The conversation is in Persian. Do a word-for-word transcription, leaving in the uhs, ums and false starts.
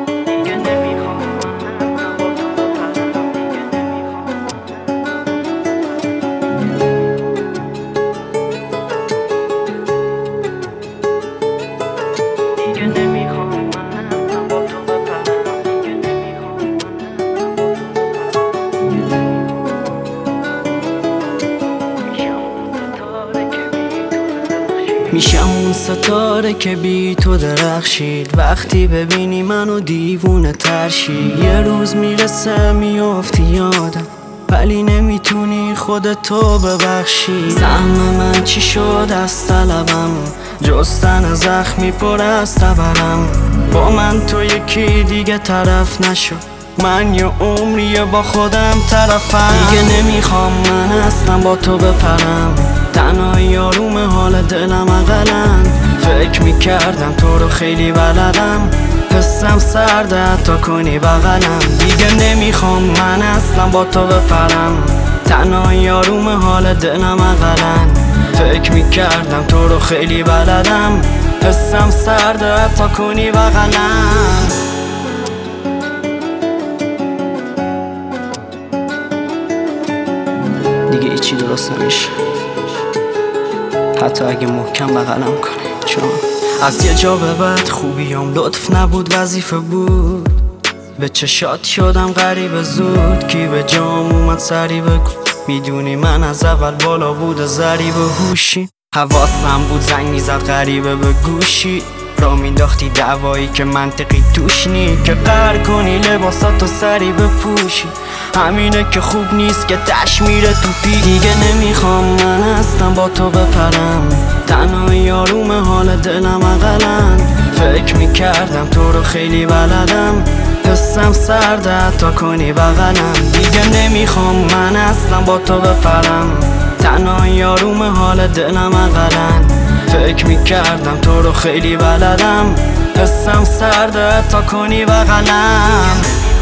میشم اون ستاره که بی تو درخشید، وقتی ببینی منو دیوونه ترشی. یه روز میرسه میافتی یادم، ولی نمیتونی خودتو ببخشی. سهم من چی شد از طلبم، جستن زخمی پر از تبرم. با من تو یکی دیگه طرف نشو، من یه عمریه با خودم طرفم. دیگه نمیخوام من اصلا با تو بپرم، تنهایی آروم حال دلم اقلن. فکر میکردم تو رو خیلی بلدم، حسم سرده حتی کنی بغلم. دیگه نمیخوام من اصلا با تو بپرم، تنهایی آروم حال دلم اقلن. فکر میکردم تو رو خیلی بلدم، حسم سرده حتی کنی بغلم. دیگه ایچی درست نمیشه، حتی اگه محکم بغلم کنی، چون از یه جا به بعد خوبیام لطف نبود وظیفه بود. به چشات شدم غریب زود، کی به جام اومد سری بگو. میدونی من از اول بالا بود ضریب هوشی، حواسم بود زنگ میزد غریبه به گوشی. را مینداختی دعوایی که منطقی توش نی، که قهر کنی لباساتو سری بپوشی. همینه که خوب نیست که تش میره تو پی. دیگه نمیخوام من اصلا با تو بپرم، تنهایی آروم حال دلم اقلن. فکر میکردم تو رو خیلی بلدم، حسم سرده حتی کنی بغلم. دیگه نمیخوام من اصلا با تو بپرم، تنهایی آروم حال دلم اقلن. فکر میکردم تو رو خیلی بلدم، حسم سرده حتی کنی بغلم.